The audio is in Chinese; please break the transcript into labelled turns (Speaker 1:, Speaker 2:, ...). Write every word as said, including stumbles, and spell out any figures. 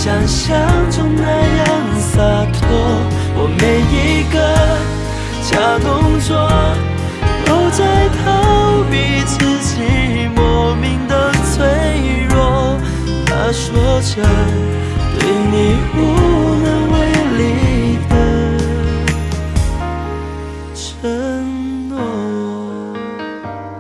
Speaker 1: 想象中那样洒脱。我每一个假动作，都在逃避自己莫名的脆弱。他说着